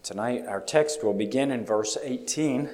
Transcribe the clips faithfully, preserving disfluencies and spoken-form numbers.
Tonight our text will begin in verse eighteen.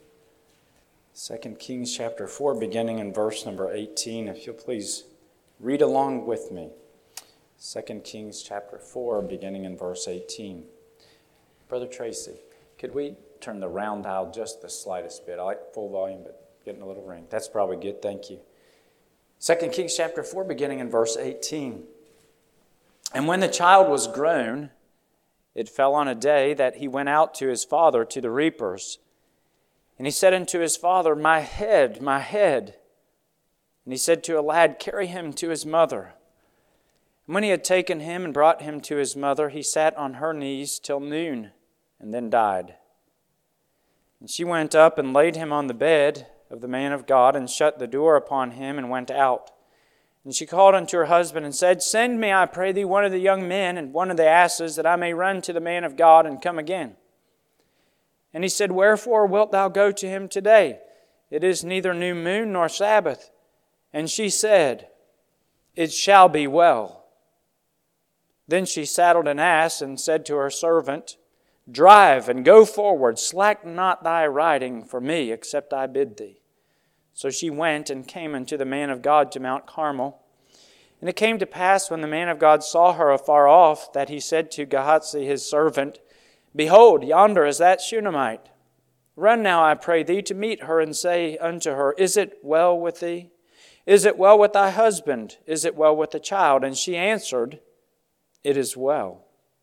Second Kings chapter four, beginning in verse number eighteen. If you'll please read along with me. Second Kings chapter four, beginning in verse eighteen. Brother Tracy, could we turn the round dial just the slightest bit? I like full volume, but getting a little ring. That's probably good, thank you. Second Kings chapter four, beginning in verse eighteen. And when the child was grown, it fell on a day that he went out to his father to the reapers. And he said unto his father, My head, my head. And he said to a lad, Carry him to his mother. And when he had taken him and brought him to his mother, he sat on her knees till noon, and then died. And she went up and laid him on the bed of the man of God, and shut the door upon him, and went out. And she called unto her husband and said, Send me, I pray thee, one of the young men and one of the asses, that I may run to the man of God and come again. And he said, Wherefore wilt thou go to him today? It is neither new moon nor Sabbath. And she said, It shall be well. Then she saddled an ass and said to her servant, Drive and go forward, slack not thy riding for me, except I bid thee. So she went and came unto the man of God to Mount Carmel. And it came to pass, when the man of God saw her afar off, that he said to Gehazi his servant, Behold, yonder is that Shunammite. Run now, I pray thee, to meet her, and say unto her, Is it well with thee? Is it well with thy husband? Is it well with the child? And she answered, It is well.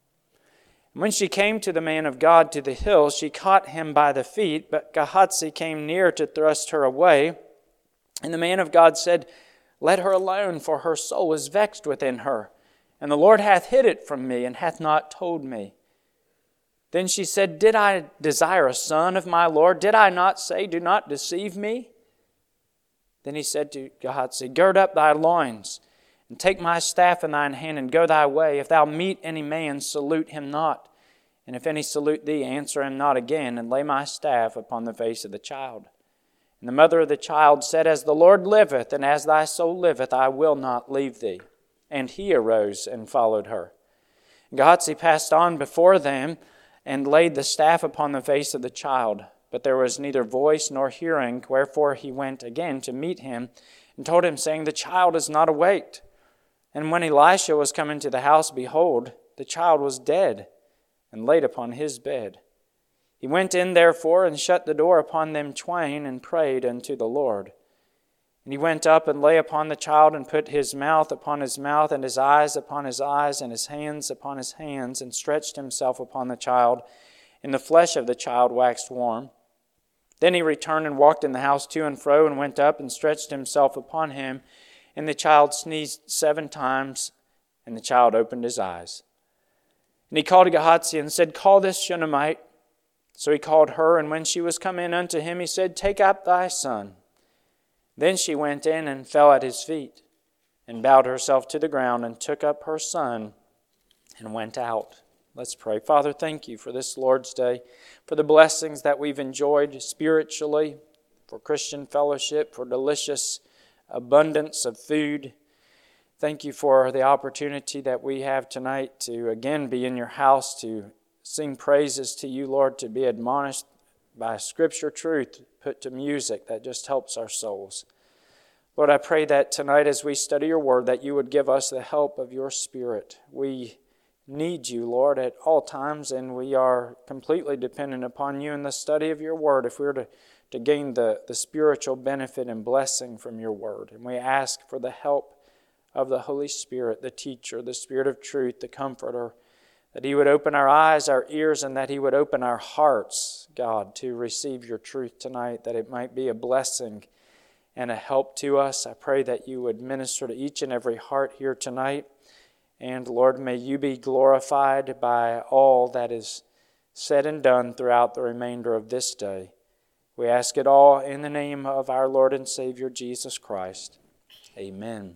And when she came to the man of God to the hill, she caught him by the feet, but Gehazi came near to thrust her away. And the man of God said, Let her alone, for her soul is vexed within her. And the Lord hath hid it from me, and hath not told me. Then she said, Did I desire a son of my Lord? Did I not say, Do not deceive me? Then he said to Gehazi, Gird up thy loins, and take my staff in thine hand, and go thy way. If thou meet any man, salute him not. And if any salute thee, answer him not again, and lay my staff upon the face of the child. And the mother of the child said, As the Lord liveth, and as thy soul liveth, I will not leave thee. And he arose and followed her. And Gehazi passed on before them, and laid the staff upon the face of the child. But there was neither voice nor hearing, wherefore he went again to meet him, and told him, saying, The child is not awaked. And when Elisha was come into the house, behold, the child was dead, and laid upon his bed. He went in therefore, and shut the door upon them twain, and prayed unto the Lord. And he went up and lay upon the child, and put his mouth upon his mouth, and his eyes upon his eyes, and his hands upon his hands, and stretched himself upon the child. And the flesh of the child waxed warm. Then he returned and walked in the house to and fro, and went up and stretched himself upon him. And the child sneezed seven times, and the child opened his eyes. And he called Gehazi and said, Call this Shunammite. So he called her, and when she was come in unto him, he said, Take up thy son. Then she went in and fell at his feet, and bowed herself to the ground, and took up her son, and went out. Let's pray. Father, thank you for this Lord's Day, for the blessings that we've enjoyed spiritually, for Christian fellowship, for delicious abundance of food. Thank you for the opportunity that we have tonight to again be in your house, to sing praises to you, Lord, to be admonished by Scripture truth put to music that just helps our souls. Lord, I pray that tonight as we study your word, that you would give us the help of your Spirit. We need you, Lord, at all times, and we are completely dependent upon you in the study of your word if we are to, to gain the, the spiritual benefit and blessing from your word. And we ask for the help of the Holy Spirit, the teacher, the Spirit of truth, the comforter, that he would open our eyes, our ears, and that he would open our hearts, God, to receive your truth tonight, that it might be a blessing and a help to us. I pray that you would minister to each and every heart here tonight. And Lord, may you be glorified by all that is said and done throughout the remainder of this day. We ask it all in the name of our Lord and Savior, Jesus Christ. Amen.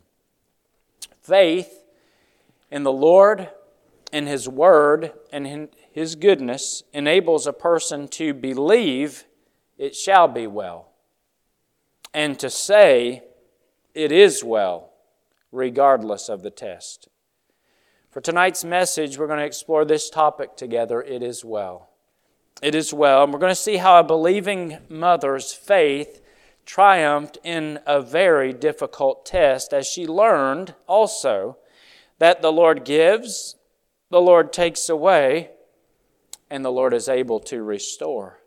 Faith in the Lord and His Word and in His goodness enables a person to believe it shall be well, and to say it is well, regardless of the test. For tonight's message, we're going to explore this topic together, it is well. it is well. And we're going to see how a believing mother's faith triumphed in a very difficult test as she learned also that the Lord gives, the Lord takes away, and the Lord is able to restore.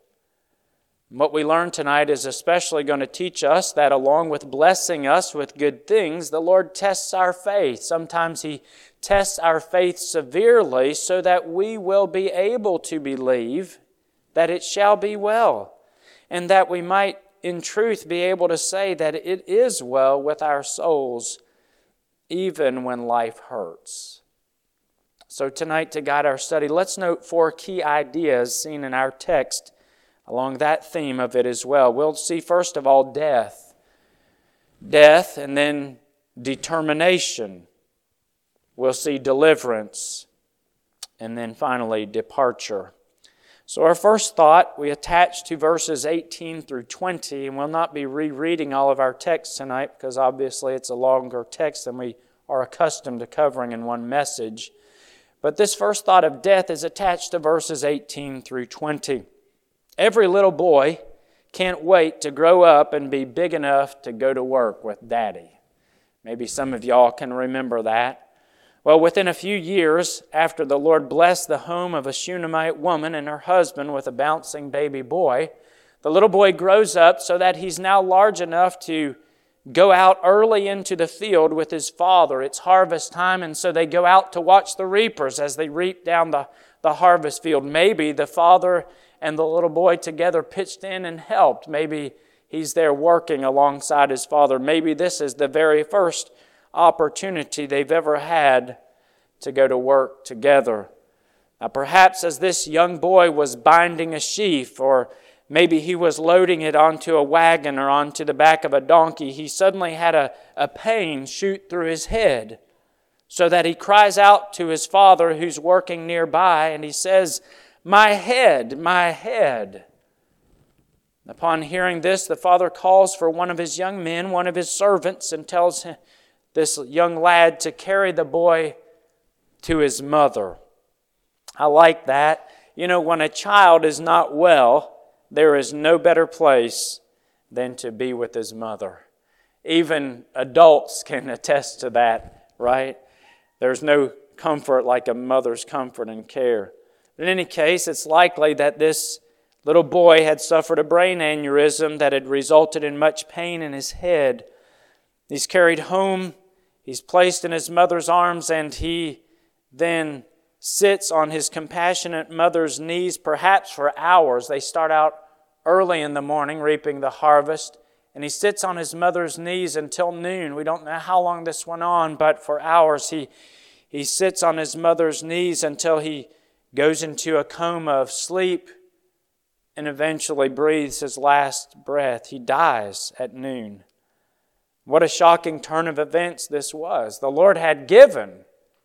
What we learn tonight is especially going to teach us that along with blessing us with good things, the Lord tests our faith. Sometimes He tests our faith severely so that we will be able to believe that it shall be well, and that we might in truth be able to say that it is well with our souls even when life hurts. So tonight, to guide our study, let's note four key ideas seen in our text along that theme of it as well. We'll see first of all death. Death and then determination. We'll see deliverance. And then finally departure. So our first thought we attach to verses eighteen through twenty, and we'll not be rereading all of our text tonight because obviously it's a longer text than we are accustomed to covering in one message. But this first thought of death is attached to verses eighteen through twenty. Every little boy can't wait to grow up and be big enough to go to work with Daddy. Maybe some of y'all can remember that. Well, within a few years after the Lord blessed the home of a Shunammite woman and her husband with a bouncing baby boy, the little boy grows up so that he's now large enough to go out early into the field with his father. It's harvest time, and so they go out to watch the reapers as they reap down the, the harvest field. Maybe the father and the little boy together pitched in and helped. Maybe he's there working alongside his father. Maybe this is the very first opportunity they've ever had to go to work together. Now perhaps as this young boy was binding a sheaf, or maybe he was loading it onto a wagon or onto the back of a donkey, he suddenly had a, a pain shoot through his head, so that he cries out to his father who's working nearby, and he says, "My head, my head." Upon hearing this, the father calls for one of his young men, one of his servants, and tells him, this young lad to carry the boy to his mother. I like that. You know, when a child is not well, there is no better place than to be with his mother. Even adults can attest to that, right? There's no comfort like a mother's comfort and care. In any case, it's likely that this little boy had suffered a brain aneurysm that had resulted in much pain in his head. He's carried home, he's placed in his mother's arms, and he then sits on his compassionate mother's knees, perhaps for hours. They start out early in the morning reaping the harvest, and he sits on his mother's knees until noon. We don't know how long this went on, but for hours he, he sits on his mother's knees until he goes into a coma of sleep and eventually breathes his last breath. He dies at noon. What a shocking turn of events this was. The Lord had given,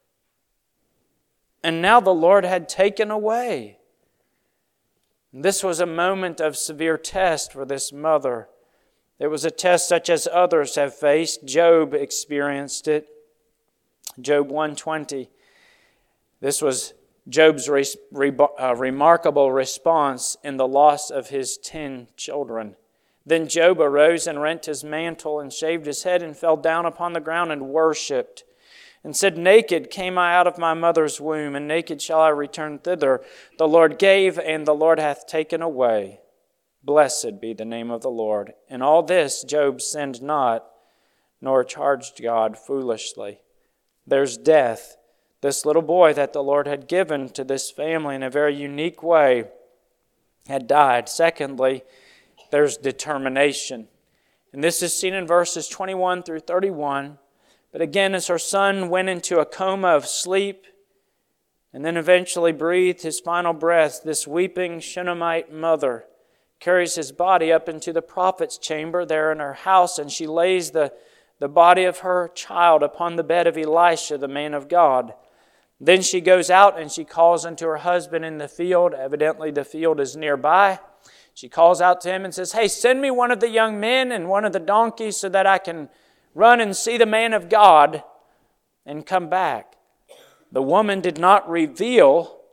and now the Lord had taken away. This was a moment of severe test for this mother. It was a test such as others have faced. Job experienced it. Job one twenty. This was Job's re- re- uh, remarkable response in the loss of his ten children. Then Job arose and rent his mantle and shaved his head and fell down upon the ground and worshipped and said, "Naked came I out of my mother's womb, and naked shall I return thither. The Lord gave, and the Lord hath taken away. Blessed be the name of the Lord." In all this Job sinned not, nor charged God foolishly. There's death. This little boy that the Lord had given to this family in a very unique way had died. Secondly, there's determination. And this is seen in verses twenty-one through thirty-one. But again, as her son went into a coma of sleep and then eventually breathed his final breath, this weeping Shunammite mother carries his body up into the prophet's chamber there in her house, and she lays the, the body of her child upon the bed of Elisha, the man of God. Then she goes out and she calls unto her husband in the field. Evidently the field is nearby. She calls out to him and says, "Hey, send me one of the young men and one of the donkeys so that I can run and see the man of God and come back." The woman did not reveal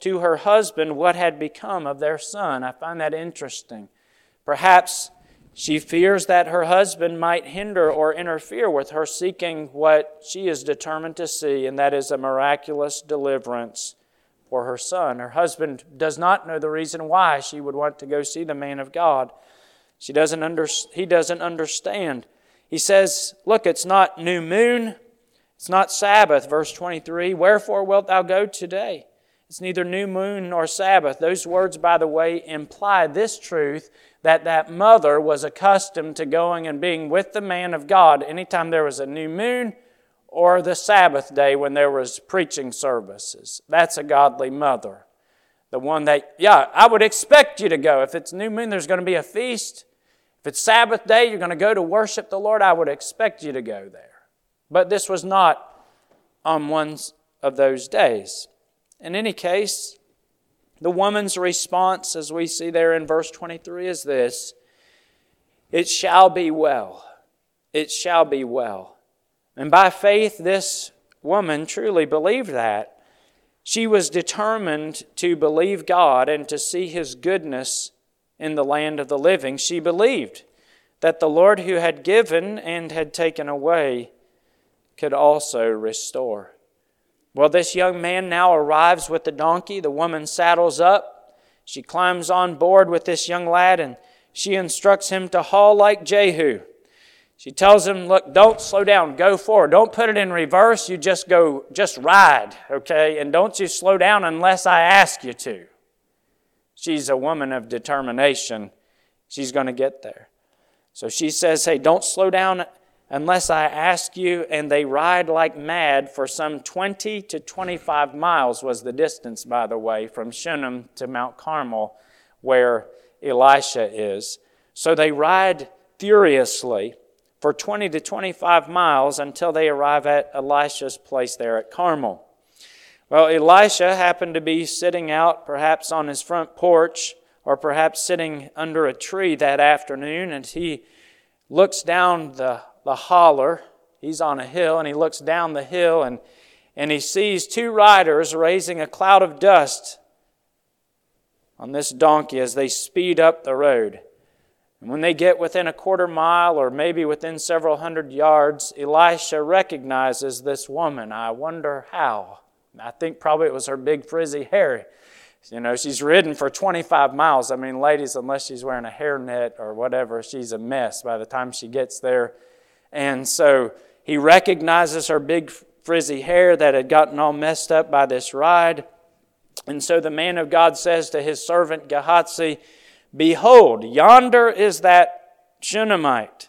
to her husband what had become of their son. I find that interesting. Perhaps she fears that her husband might hinder or interfere with her seeking what she is determined to see, and that is a miraculous deliverance for her son. Her husband does not know the reason why she would want to go see the man of God. She doesn't under, he doesn't understand. He says, look, it's not new moon, it's not Sabbath, verse twenty-three. Wherefore wilt thou go today? It's neither new moon nor Sabbath. Those words, by the way, imply this truth, that that mother was accustomed to going and being with the man of God anytime there was a new moon or the Sabbath day when there was preaching services. That's a godly mother. The one that, yeah, I would expect you to go. If it's new moon, there's going to be a feast. If it's Sabbath day, you're going to go to worship the Lord, I would expect you to go there. But this was not on one of those days. In any case, the woman's response, as we see there in verse twenty-three, is this: it shall be well. It shall be well. And by faith, this woman truly believed that. She was determined to believe God and to see His goodness in the land of the living. She believed that the Lord who had given and had taken away could also restore. Well, this young man now arrives with the donkey. The woman saddles up. She climbs on board with this young lad, and she instructs him to haul like Jehu. She tells him, look, don't slow down, go forward. Don't put it in reverse, you just go, just ride, okay? And don't you slow down unless I ask you to. She's a woman of determination. She's going to get there. So she says, hey, don't slow down unless I ask you. And they ride like mad for some twenty to twenty-five miles was the distance, by the way, from Shunem to Mount Carmel, where Elisha is. So they ride furiously for twenty to twenty-five miles until they arrive at Elisha's place there at Carmel. Well, Elisha happened to be sitting out perhaps on his front porch or perhaps sitting under a tree that afternoon, and he looks down the, the holler. He's on a hill, and he looks down the hill, and, and he sees two riders raising a cloud of dust on this donkey as they speed up the road. And when they get within a quarter mile or maybe within several hundred yards, Elisha recognizes this woman. I wonder how. I think probably it was her big frizzy hair. You know, she's ridden for twenty-five miles. I mean, ladies, unless she's wearing a hairnet or whatever, she's a mess by the time she gets there. And so he recognizes her big frizzy hair that had gotten all messed up by this ride. And so the man of God says to his servant Gehazi, behold, yonder is that Shunammite.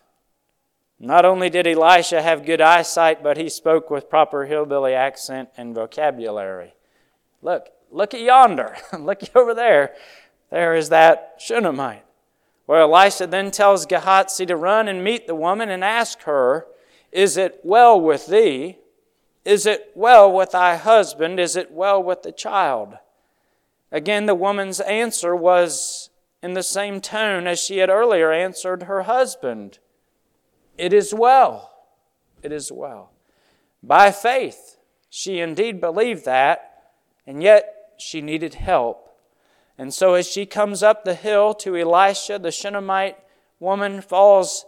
Not only did Elisha have good eyesight, but he spoke with proper hillbilly accent and vocabulary. Look, look at yonder. Look over there. There is that Shunammite. Well, Elisha then tells Gehazi to run and meet the woman and ask her, is it well with thee? Is it well with thy husband? Is it well with the child? Again, the woman's answer was in the same tone as she had earlier answered her husband. It is well. It is well. By faith, she indeed believed that, and yet she needed help. And so as she comes up the hill to Elisha, the Shunammite woman falls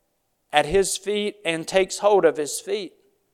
at his feet and takes hold of his feet.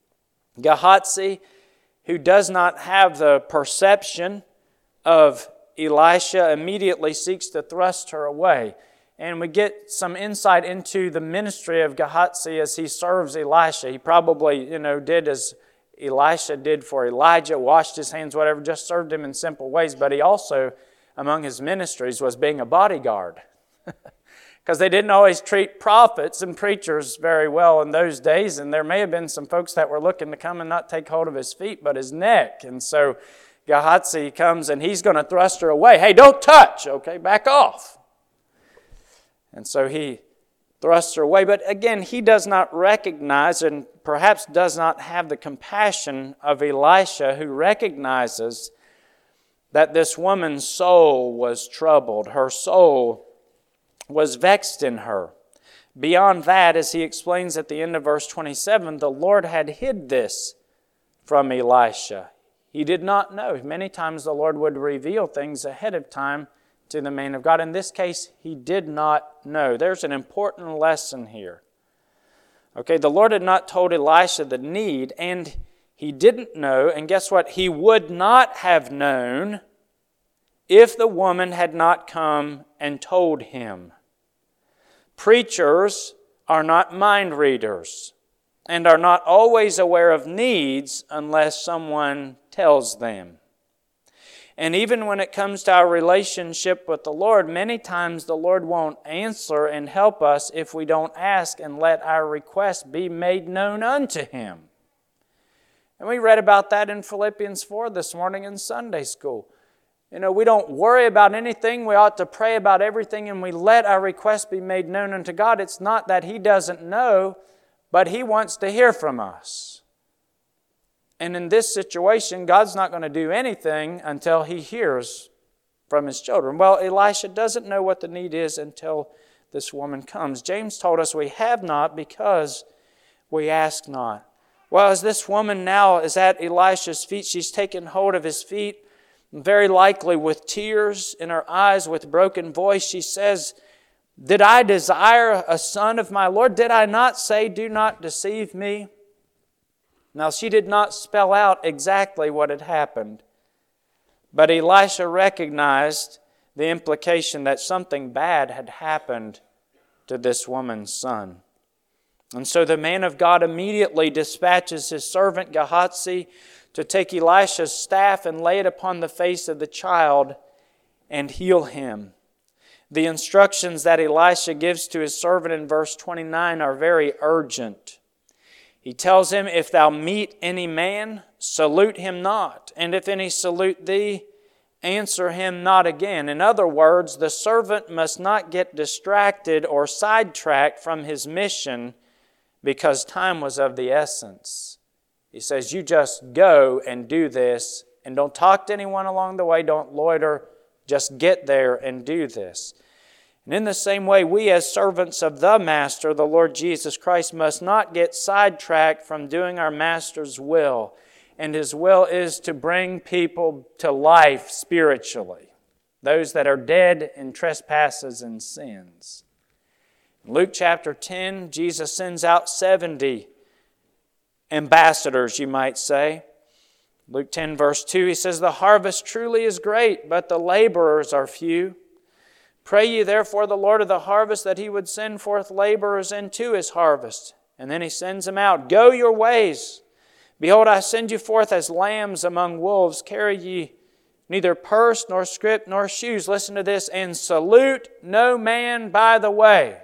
Gehazi, who does not have the perception of Elisha, immediately seeks to thrust her away. And we get some insight into the ministry of Gehazi as he serves Elisha. He probably, you know, did as Elisha did for Elijah, washed his hands, whatever, just served him in simple ways. But he also, among his ministries, was being a bodyguard. Because they didn't always treat prophets and preachers very well in those days. And there may have been some folks that were looking to come and not take hold of his feet, but his neck. And so Gehazi comes and he's going to thrust her away. Hey, don't touch, okay, back off. And so he thrusts her away. But again, he does not recognize and perhaps does not have the compassion of Elisha, who recognizes that this woman's soul was troubled. Her soul was vexed in her. Beyond that, as he explains at the end of verse twenty-seven, the Lord had hid this from Elisha. He did not know. Many times the Lord would reveal things ahead of time to the man of God. In this case, he did not know. There's an important lesson here. Okay, the Lord had not told Elisha the need, and he didn't know, and guess what? He would not have known if the woman had not come and told him. Preachers are not mind readers and are not always aware of needs unless someone tells them. And even when it comes to our relationship with the Lord, many times the Lord won't answer and help us if we don't ask and let our request be made known unto Him. And we read about that in Philippians four this morning in Sunday school. You know, we don't worry about anything. We ought to pray about everything, and we let our request be made known unto God. It's not that He doesn't know, but He wants to hear from us. And in this situation, God's not going to do anything until He hears from His children. Well, Elisha doesn't know what the need is until this woman comes. James told us we have not because we ask not. Well, as this woman now is at Elisha's feet, she's taken hold of his feet, very likely with tears in her eyes, with broken voice. She says, "Did I desire a son of my Lord? Did I not say, 'Do not deceive me'?" Now, she did not spell out exactly what had happened, but Elisha recognized the implication that something bad had happened to this woman's son. And so the man of God immediately dispatches his servant Gehazi to take Elisha's staff and lay it upon the face of the child and heal him. The instructions that Elisha gives to his servant in verse twenty-nine are very urgent. He tells him, "If thou meet any man, salute him not, and if any salute thee, answer him not again." In other words, the servant must not get distracted or sidetracked from his mission because time was of the essence. He says, you just go and do this, and don't talk to anyone along the way, don't loiter, just get there and do this. And in the same way, we as servants of the Master, the Lord Jesus Christ, must not get sidetracked from doing our Master's will. And His will is to bring people to life spiritually, those that are dead in trespasses and sins. In Luke chapter ten, Jesus sends out seventy ambassadors, you might say. Luke ten verse two, He says, "The harvest truly is great, but the laborers are few. Pray ye therefore the Lord of the harvest that He would send forth laborers into His harvest." And then He sends them out. "Go your ways. Behold, I send you forth as lambs among wolves. Carry ye neither purse, nor scrip, nor shoes." Listen to this. "And salute no man by the way."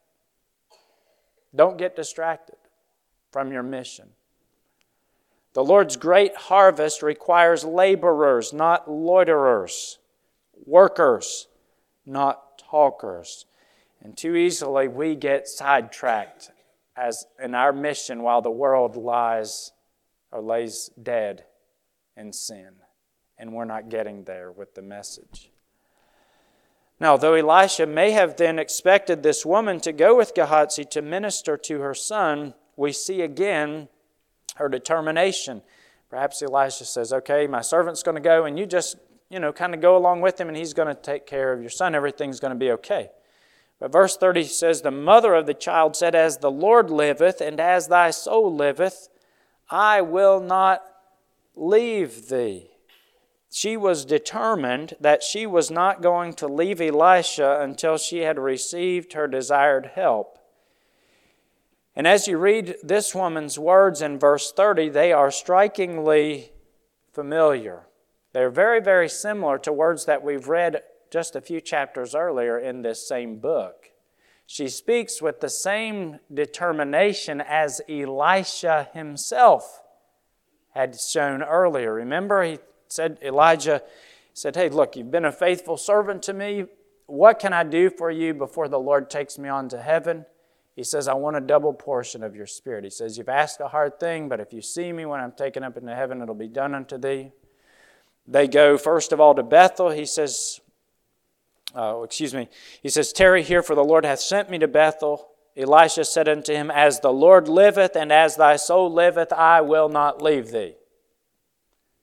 Don't get distracted from your mission. The Lord's great harvest requires laborers, not loiterers. Workers, not talkers. And too easily we get sidetracked as in our mission while the world lies or lays dead in sin. And we're not getting there with the message. Now, though Elisha may have then expected this woman to go with Gehazi to minister to her son, we see again her determination. Perhaps Elisha says, "Okay, my servant's going to go and you just, you know, kind of go along with him and he's going to take care of your son. Everything's going to be okay." But verse thirty says, "The mother of the child said, As the Lord liveth and as thy soul liveth, I will not leave thee." She was determined that she was not going to leave Elisha until she had received her desired help. And as you read this woman's words in verse thirty, they are strikingly familiar. They're very, very similar to words that we've read just a few chapters earlier in this same book. She speaks with the same determination as Elisha himself had shown earlier. Remember, he said, Elijah said, "Hey, look, you've been a faithful servant to me. What can I do for you before the Lord takes me on to heaven?" He says, "I want a double portion of your spirit." He says, "You've asked a hard thing, but if you see me when I'm taken up into heaven, it'll be done unto thee." They go first of all to Bethel. He says, uh, excuse me, he says, "Tarry here, for the Lord hath sent me to Bethel." Elisha said unto him, "As the Lord liveth and as thy soul liveth, I will not leave thee."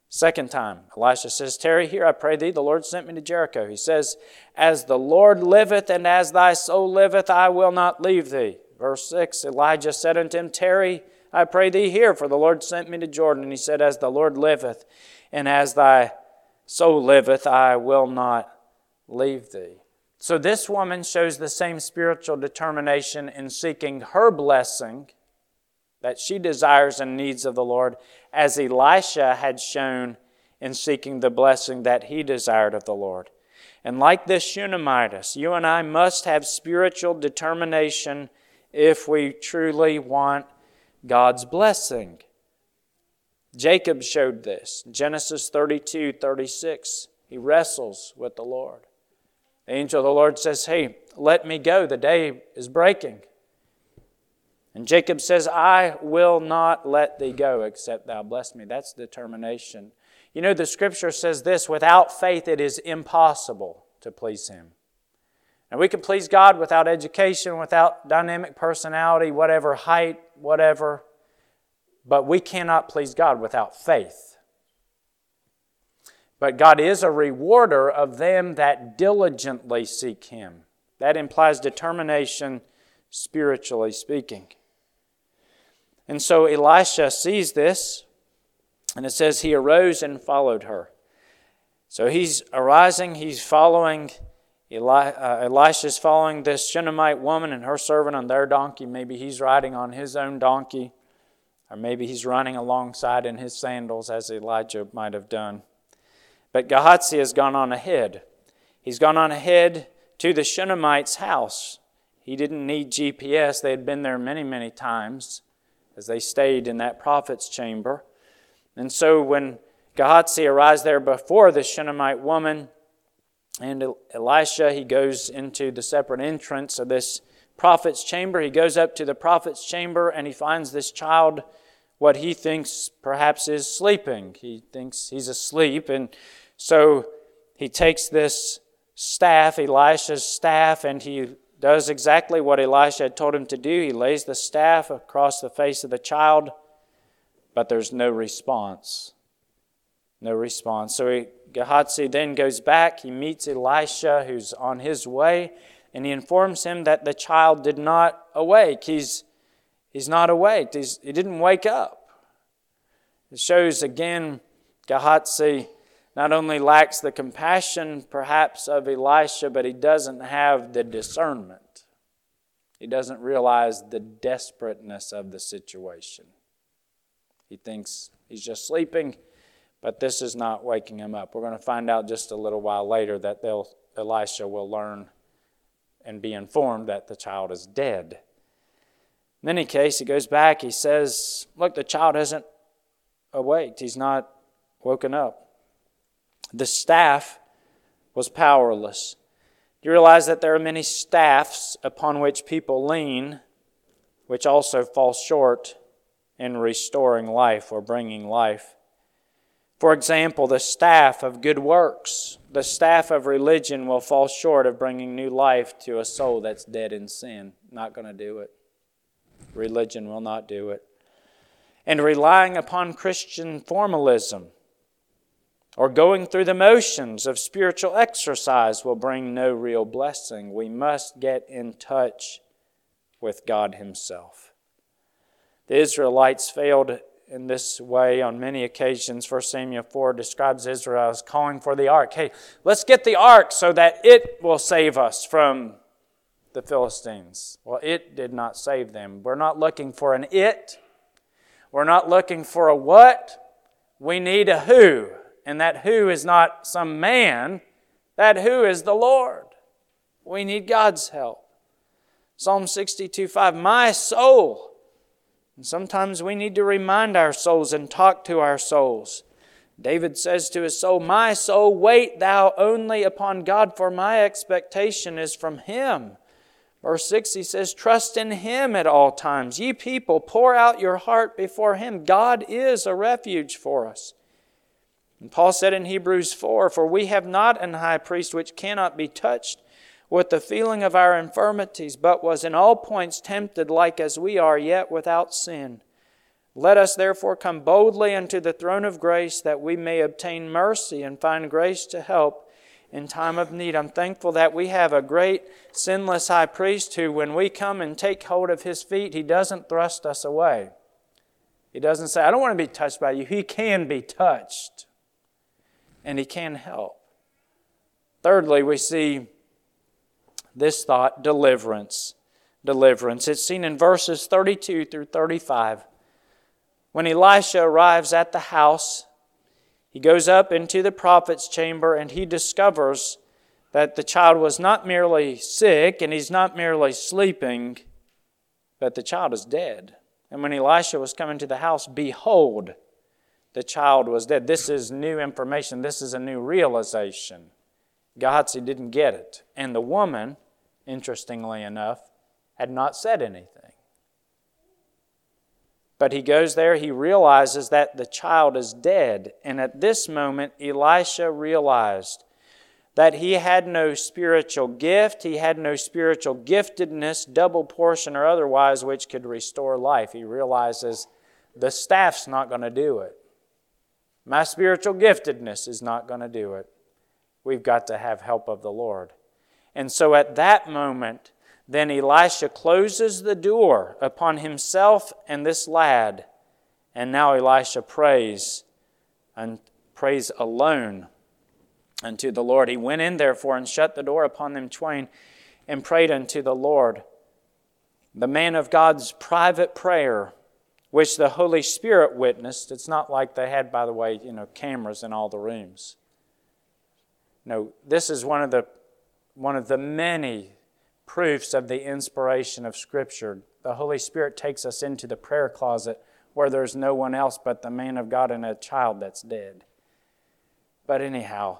Second time, Elisha says, tarry here, I pray thee. The Lord sent me to Jericho. He says, as the Lord liveth and as thy soul liveth, I will not leave thee. Verse six, Elijah said unto him, tarry, I pray thee here, for the Lord sent me to Jordan. And he said, as the Lord liveth and as thy soul liveth, I will not leave thee. So this woman shows the same spiritual determination in seeking her blessing that she desires and needs of the Lord, as Elisha had shown in seeking the blessing that he desired of the Lord. And like this Shunammite, you and I must have spiritual determination if we truly want God's blessing. Jacob showed this. Genesis thirty-two, thirty-six. He wrestles with the Lord. The angel of the Lord says, hey, let me go. The day is breaking. And Jacob says, I will not let thee go except thou bless me. That's determination. You know, the Scripture says this, without faith it is impossible to please Him. And we can please God without education, without dynamic personality, whatever height, whatever. But we cannot please God without faith. But God is a rewarder of them that diligently seek Him. That implies determination, spiritually speaking. And so Elisha sees this, and it says he arose and followed her. So he's arising, he's following, Eli, uh, Elisha's following this Shunammite woman and her servant on their donkey. Maybe he's riding on his own donkey, or maybe he's running alongside in his sandals as Elijah might have done. But Gehazi has gone on ahead. He's gone on ahead to the Shunammite's house. He didn't need G P S. They had been there many, many times as they stayed in that prophet's chamber. And so when Gehazi arrives there before the Shunammite woman and Elisha, he goes into the separate entrance of this prophet's chamber. He goes up to the prophet's chamber and he finds this child, what he thinks perhaps is sleeping. He thinks he's asleep. And so he takes this staff, Elisha's staff, and he does exactly what Elisha had told him to do. He lays the staff across the face of the child, but there's no response. No response. So he, Gehazi then goes back. He meets Elisha, who's on his way, and he informs him that the child did not awake. He's, he's not awake. He's, he didn't wake up. It shows again Gehazi not only lacks the compassion perhaps of Elisha, but he doesn't have the discernment. He doesn't realize the desperateness of the situation. He thinks he's just sleeping, but this is not waking him up. We're going to find out just a little while later that they'll, Elisha will learn and be informed that the child is dead. In any case, he goes back, he says, look, the child isn't awake. He's not woken up. The staff was powerless. Do you realize that there are many staffs upon which people lean, which also fall short in restoring life or bringing life? For example, the staff of good works, the staff of religion will fall short of bringing new life to a soul that's dead in sin. Not going to do it. Religion will not do it. And relying upon Christian formalism or going through the motions of spiritual exercise will bring no real blessing. We must get in touch with God Himself. The Israelites failed in this way on many occasions. First Samuel four describes Israel as calling for the ark. Hey, let's get the ark so that it will save us from the Philistines. Well, it did not save them. We're not looking for an it. We're not looking for a what. We need a who. And that who is not some man. That who is the Lord. We need God's help. Psalm sixty-two five, my soul. And sometimes we need to remind our souls and talk to our souls. David says to his soul, my soul, wait thou only upon God, for my expectation is from Him. Verse six, he says, trust in Him at all times. Ye people, pour out your heart before Him. God is a refuge for us. And Paul said in Hebrews four, for we have not an high priest which cannot be touched with the feeling of our infirmities, but was in all points tempted like as we are, yet without sin. Let us therefore come boldly unto the throne of grace, that we may obtain mercy and find grace to help in time of need. I'm thankful that we have a great sinless high priest who, when we come and take hold of His feet, He doesn't thrust us away. He doesn't say, I don't want to be touched by you. He can be touched, and He can help. Thirdly, we see this thought, deliverance. Deliverance. It's seen in verses thirty-two through thirty-five. When Elisha arrives at the house, he goes up into the prophet's chamber and he discovers that the child was not merely sick and he's not merely sleeping, but the child is dead. And when Elisha was coming to the house, behold, the child was dead. This is new information. This is a new realization. Gehazi didn't get it. And the woman, interestingly enough, had not said anything. But he goes there, he realizes that the child is dead. And at this moment, Elisha realized that he had no spiritual gift, he had no spiritual giftedness, double portion or otherwise, which could restore life. He realizes the staff's not going to do it. My spiritual giftedness is not going to do it. We've got to have help of the Lord. And so at that moment, then Elisha closes the door upon himself and this lad. And now Elisha prays, and prays alone unto the Lord. He went in therefore and shut the door upon them twain and prayed unto the Lord. The man of God's private prayer, which the Holy Spirit witnessed. It's not like they had, by the way, you know, cameras in all the rooms. No, this is one of the one of the many proofs of the inspiration of Scripture. The Holy Spirit takes us into the prayer closet where there's no one else but the man of God and a child that's dead. But anyhow,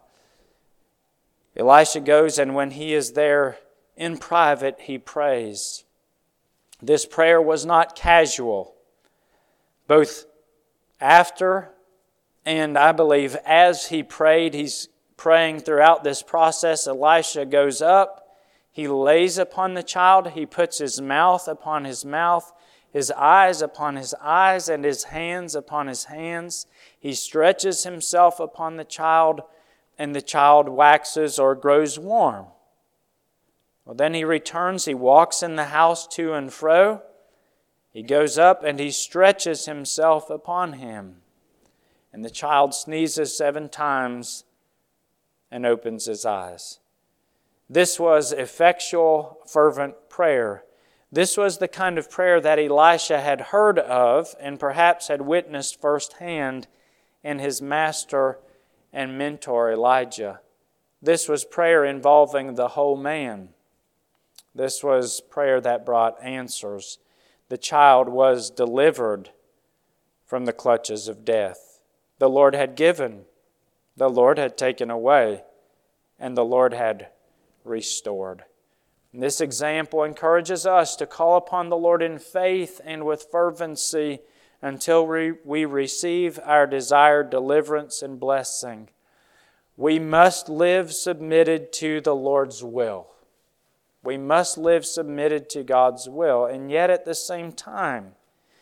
Elisha goes, and when he is there in private, he prays. This prayer was not casual. Both after and I believe as he prayed, he's praying throughout this process, Elisha goes up, he lays upon the child, he puts his mouth upon his mouth, his eyes upon his eyes, and his hands upon his hands. He stretches himself upon the child, and the child waxes or grows warm. Well, then he returns, he walks in the house to and fro. He goes up and he stretches himself upon him. And the child sneezes seven times and opens his eyes. This was effectual, fervent prayer. This was the kind of prayer that Elisha had heard of and perhaps had witnessed firsthand in his master and mentor Elijah. This was prayer involving the whole man. This was prayer that brought answers. The child was delivered from the clutches of death. The Lord had given, the Lord had taken away, and the Lord had restored. And this example encourages us to call upon the Lord in faith and with fervency until we, we receive our desired deliverance and blessing. We must live submitted to the Lord's will. We must live submitted to God's will. And yet at the same time,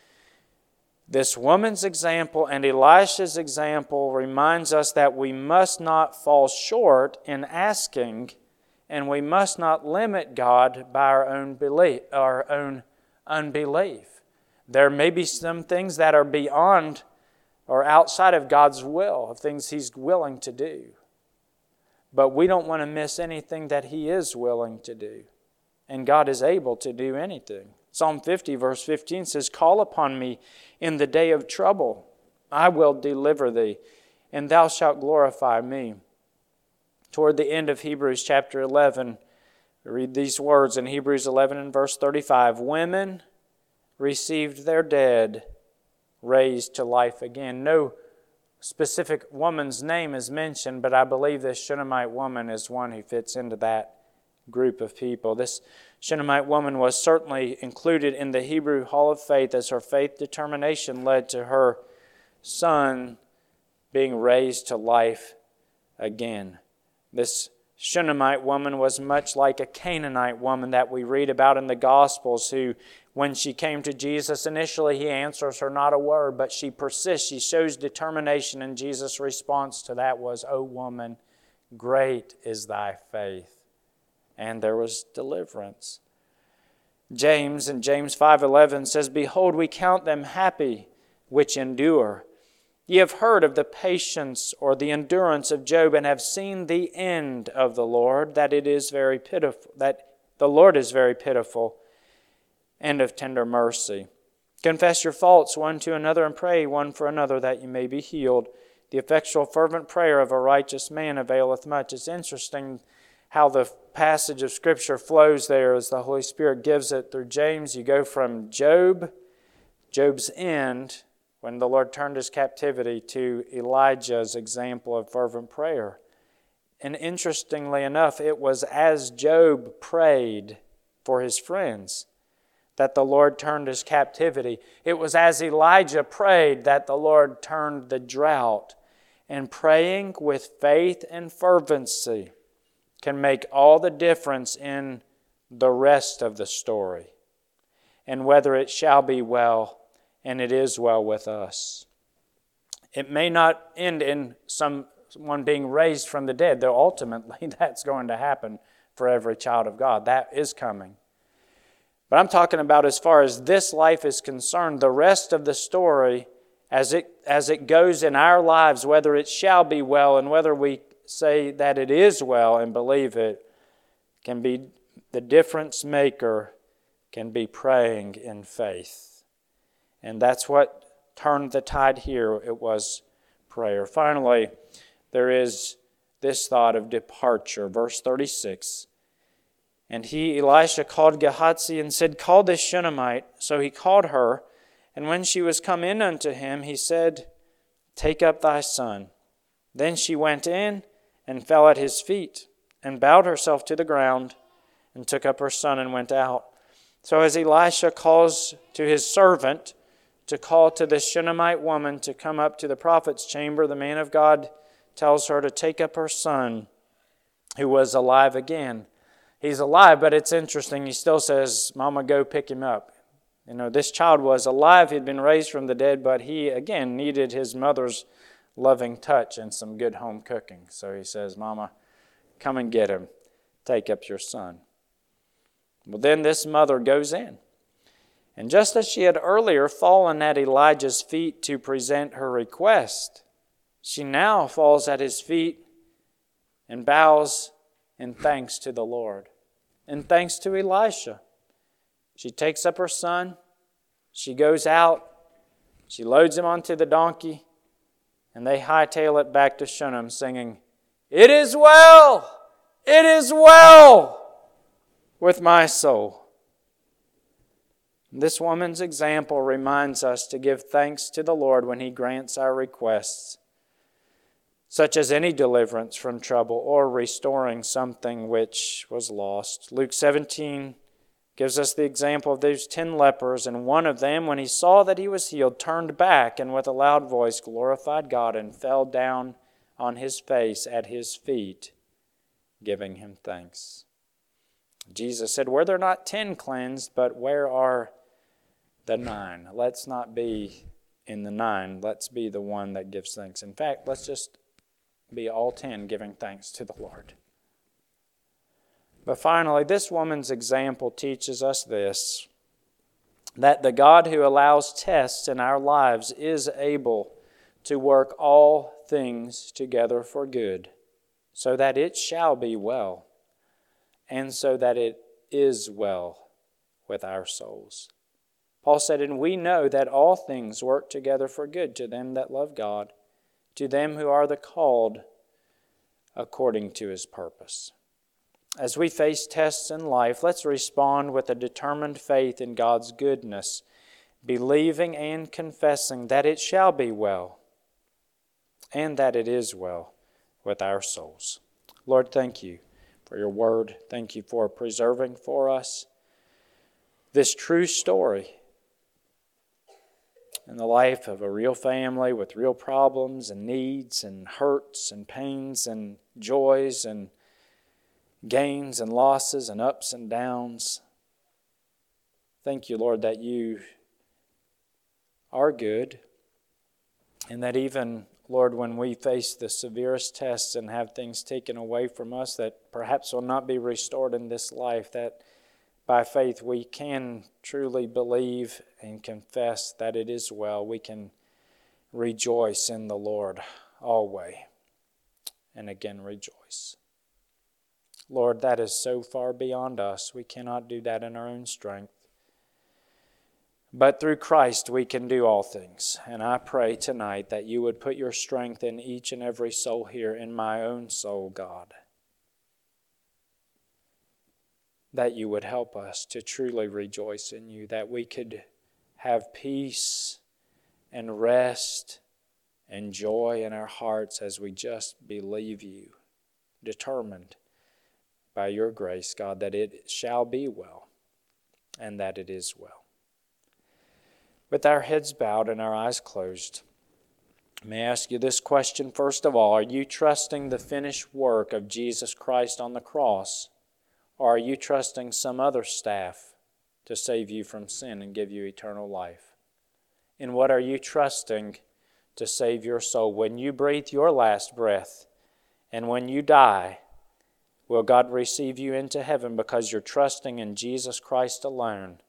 this woman's example and Elisha's example reminds us that we must not fall short in asking, and we must not limit God by our own belief, our own unbelief. There may be some things that are beyond or outside of God's will, of things He's willing to do. But we don't want to miss anything that He is willing to do. And God is able to do anything. Psalm fifty verse fifteen says, "Call upon me in the day of trouble. I will deliver thee, and thou shalt glorify me." Toward the end of Hebrews chapter eleven, we read these words in Hebrews eleven and verse thirty-five. Women received their dead raised to life again. No specific woman's name is mentioned, but I believe this Shunammite woman is one who fits into that group of people. This Shunammite woman was certainly included in the Hebrew Hall of Faith as her faith determination led to her son being raised to life again. This Shunammite woman was much like a Canaanite woman that we read about in the Gospels, who, when she came to Jesus, initially he answers her not a word, but she persists. She shows determination, and Jesus' response to that was, "O woman, great is thy faith." And there was deliverance. James in James five eleven says, "Behold, we count them happy which endure. Ye have heard of the patience or the endurance of Job, and have seen the end of the Lord, that it is very pitiful, that the Lord is very pitiful and of tender mercy. Confess your faults one to another, and pray one for another, that you may be healed. The effectual fervent prayer of a righteous man availeth much." It's interesting how the passage of Scripture flows there as the Holy Spirit gives it through James. You go from Job, Job's end, when the Lord turned his captivity, to Elijah's example of fervent prayer. And interestingly enough, it was as Job prayed for his friends that the Lord turned his captivity. It was as Elijah prayed that the Lord turned the drought. And praying with faith and fervency can make all the difference in the rest of the story, and whether it shall be well, and it is well with us. It may not end in someone being raised from the dead, though ultimately that's going to happen for every child of God. That is coming. But I'm talking about, as far as this life is concerned, the rest of the story, as it, as it goes in our lives, whether it shall be well and whether we say that it is well and believe it, can be the difference maker, can be praying in faith. And that's what turned the tide here. It was prayer. Finally, there is this thought of departure. Verse thirty-six. "And he, Elisha, called Gehazi and said, Call this Shunammite. So he called her. And when she was come in unto him, he said, Take up thy son. Then she went in and fell at his feet, and bowed herself to the ground, and took up her son and went out. So as Elisha calls to his servant to call to the Shunammite woman to come up to the prophet's chamber, the man of God tells her to take up her son, who was alive again." He's alive, but it's interesting. He still says, "Mama, go pick him up." You know, this child was alive. He'd been raised from the dead, but he, again, needed his mother's loving touch and some good home cooking. So he says, "Mama, come and get him. Take up your son." Well, then this mother goes in. And just as she had earlier fallen at Elijah's feet to present her request, she now falls at his feet and bows in thanks to the Lord, in thanks to Elisha. She takes up her son, she goes out, she loads him onto the donkey, and they hightail it back to Shunem singing, "It is well, it is well with my soul." This woman's example reminds us to give thanks to the Lord when He grants our requests, such as any deliverance from trouble or restoring something which was lost. Luke seventeen gives us the example of those ten lepers, and one of them, when he saw that he was healed, turned back and with a loud voice glorified God and fell down on his face at his feet, giving him thanks. Jesus said, "Were there not ten cleansed, but where are the nine?" Let's not be in the nine. Let's be the one that gives thanks. In fact, let's just be all ten giving thanks to the Lord. But finally, this woman's example teaches us this, that the God who allows tests in our lives is able to work all things together for good, so that it shall be well, and so that it is well with our souls. Paul said, "And we know that all things work together for good to them that love God, to them who are the called according to His purpose." As we face tests in life, let's respond with a determined faith in God's goodness, believing and confessing that it shall be well, and that it is well with our souls. Lord, thank You for Your word. Thank You for preserving for us this true story in the life of a real family with real problems and needs and hurts and pains and joys and gains and losses and ups and downs. Thank you, Lord, that you are good, and that even, Lord, when we face the severest tests and have things taken away from us that perhaps will not be restored in this life, that by faith we can truly believe and confess that it is well. We can rejoice in the Lord always, and again rejoice. Lord, that is so far beyond us. We cannot do that in our own strength. But through Christ we can do all things. And I pray tonight that you would put your strength in each and every soul here, in my own soul, God. That you would help us to truly rejoice in you, that we could have peace and rest and joy in our hearts as we just believe you, determined by your grace, God, that it shall be well and that it is well. With our heads bowed and our eyes closed, may I ask you this question first of all. Are you trusting the finished work of Jesus Christ on the cross, or are you trusting some other staff to save you from sin and give you eternal life? In what are you trusting to save your soul? When you breathe your last breath and when you die, will God receive you into heaven because you're trusting in Jesus Christ alone?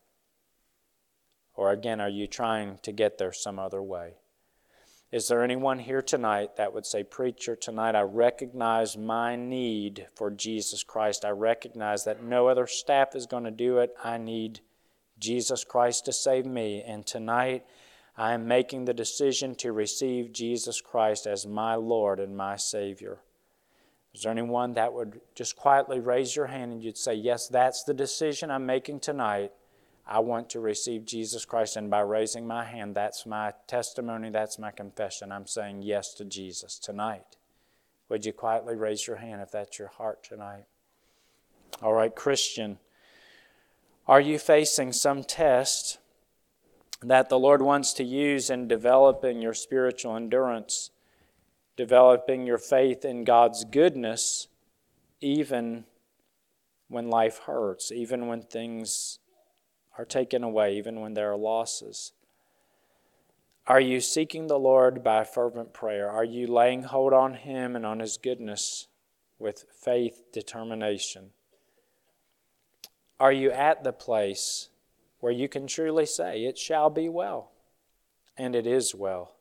Or again, are you trying to get there some other way? Is there anyone here tonight that would say, Preacher, tonight I recognize my need for Jesus Christ. I recognize that no other staff is going to do it. I need Jesus Christ to save me. And tonight I am making the decision to receive Jesus Christ as my Lord and my Savior. Is there anyone that would just quietly raise your hand and you'd say, yes, that's the decision I'm making tonight. I want to receive Jesus Christ, and by raising my hand, that's my testimony, that's my confession. I'm saying yes to Jesus tonight. Would you quietly raise your hand if that's your heart tonight? All right, Christian, are you facing some test that the Lord wants to use in developing your spiritual endurance, developing your faith in God's goodness, even when life hurts, even when things are taken away, even when there are losses? Are you seeking the Lord by fervent prayer? Are you laying hold on Him and on His goodness with faith, determination? Are you at the place where you can truly say, it shall be well, and it is well?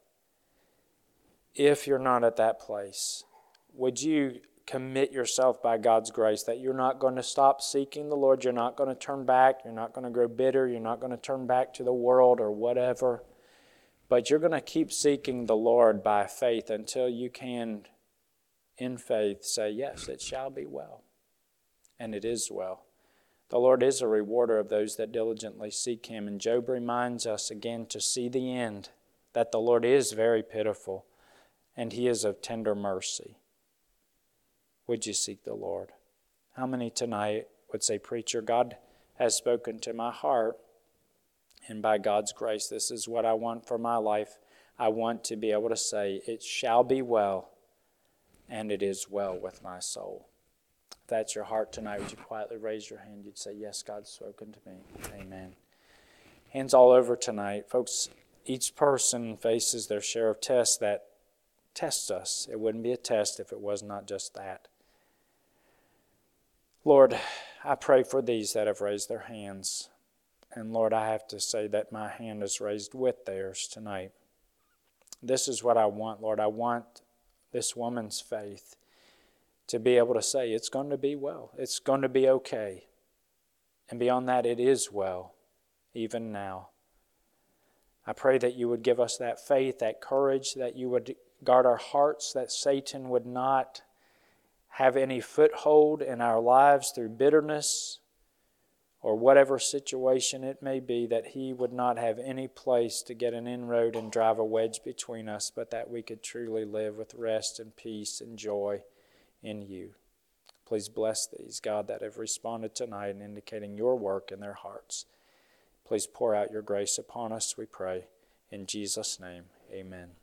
If you're not at that place, would you commit yourself by God's grace that you're not going to stop seeking the Lord, you're not going to turn back, you're not going to grow bitter, you're not going to turn back to the world or whatever, but you're going to keep seeking the Lord by faith until you can, in faith, say, yes, it shall be well, and it is well. The Lord is a rewarder of those that diligently seek Him, and Job reminds us again to see the end, that the Lord is very pitiful, and He is of tender mercy. Would you seek the Lord? How many tonight would say, Preacher, God has spoken to my heart, and by God's grace, this is what I want for my life. I want to be able to say, it shall be well, and it is well with my soul. If that's your heart tonight, would you quietly raise your hand? You'd say, yes, God's spoken to me. Amen. Hands all over tonight. Folks, each person faces their share of tests that test us. It wouldn't be a test if it was not just that. Lord, I pray for these that have raised their hands. And Lord, I have to say that my hand is raised with theirs tonight. This is what I want, Lord. I want this woman's faith to be able to say, it's going to be well. It's going to be okay. And beyond that, it is well, even now. I pray that you would give us that faith, that courage, that you would guard our hearts, that Satan would not have any foothold in our lives through bitterness or whatever situation it may be, that he would not have any place to get an inroad and drive a wedge between us, but that we could truly live with rest and peace and joy in you. Please bless these, God, that have responded tonight in indicating your work in their hearts. Please pour out your grace upon us, we pray. In Jesus' name, amen.